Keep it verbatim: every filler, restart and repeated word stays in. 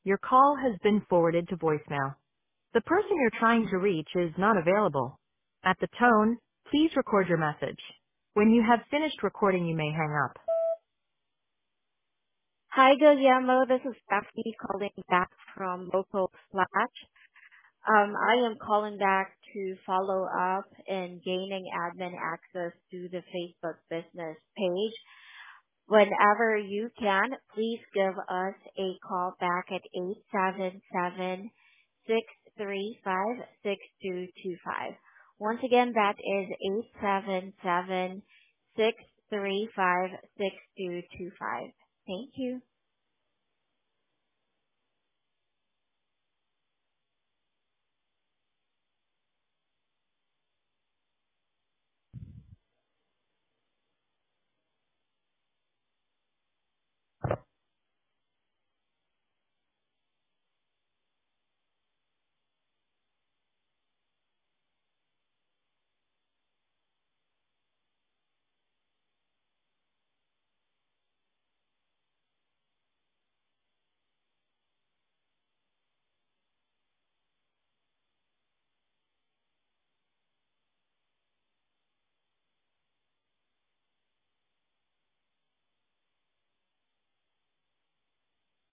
Your call has been forwarded to voicemail. The person you're trying to reach is not available. At the tone, please record your message. When you have finished recording, you may hang up. Hi, Guillermo. This is Stephanie calling back from Local Slash. Um, I am calling back to follow up in gaining admin access to the Facebook business page. Whenever you can, please give us a call back at eight seven seven, six three five, six two two five. Once again, that is eight seven seven, six three five, six two two five. Thank you.